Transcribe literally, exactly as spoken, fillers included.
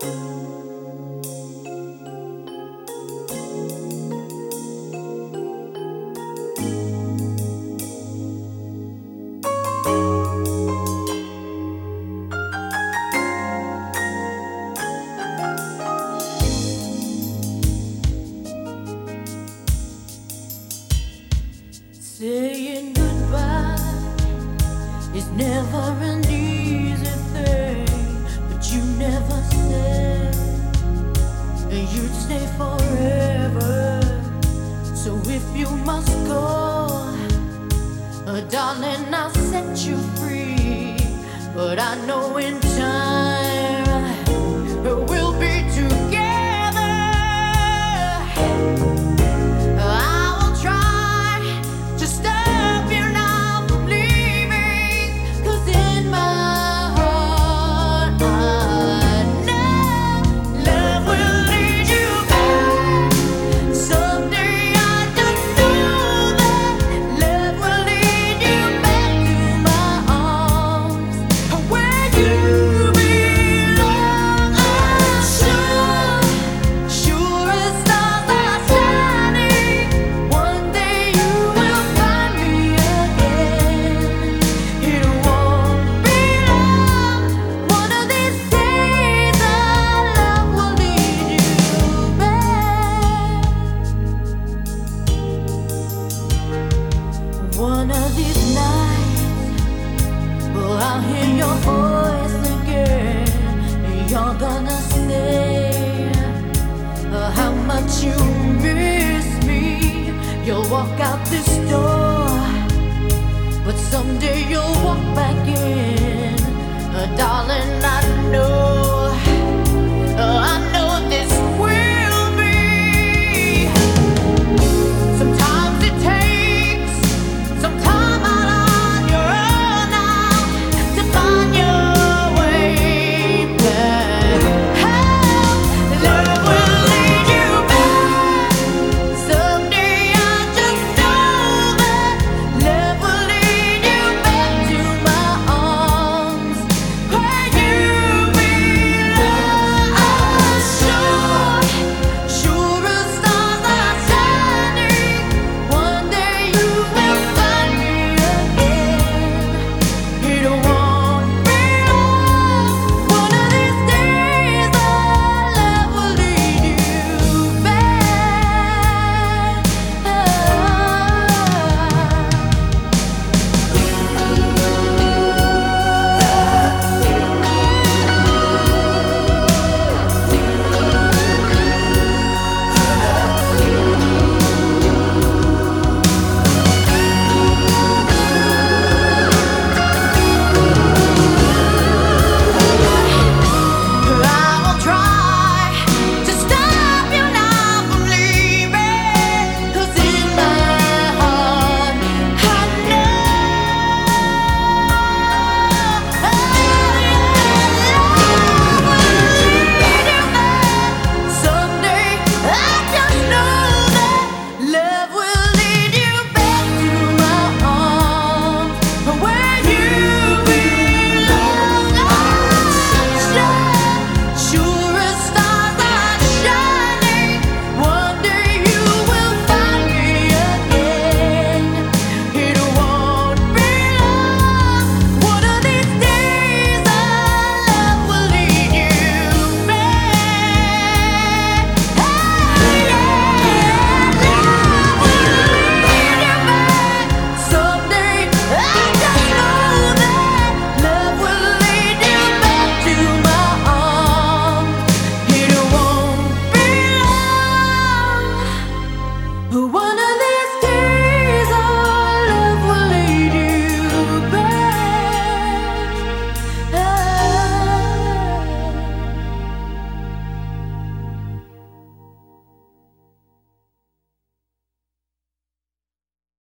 Saying goodbye is never an easy thing, but you never said you'd stay forever. So if you must go, uh, darling, I'll set you free. But I know in time uh, we'll be together. One of these nights, well, I'll hear your voice again, and you're gonna say uh, how much you miss me. You'll walk out this door, but someday you'll walk back in. Uh, darling, I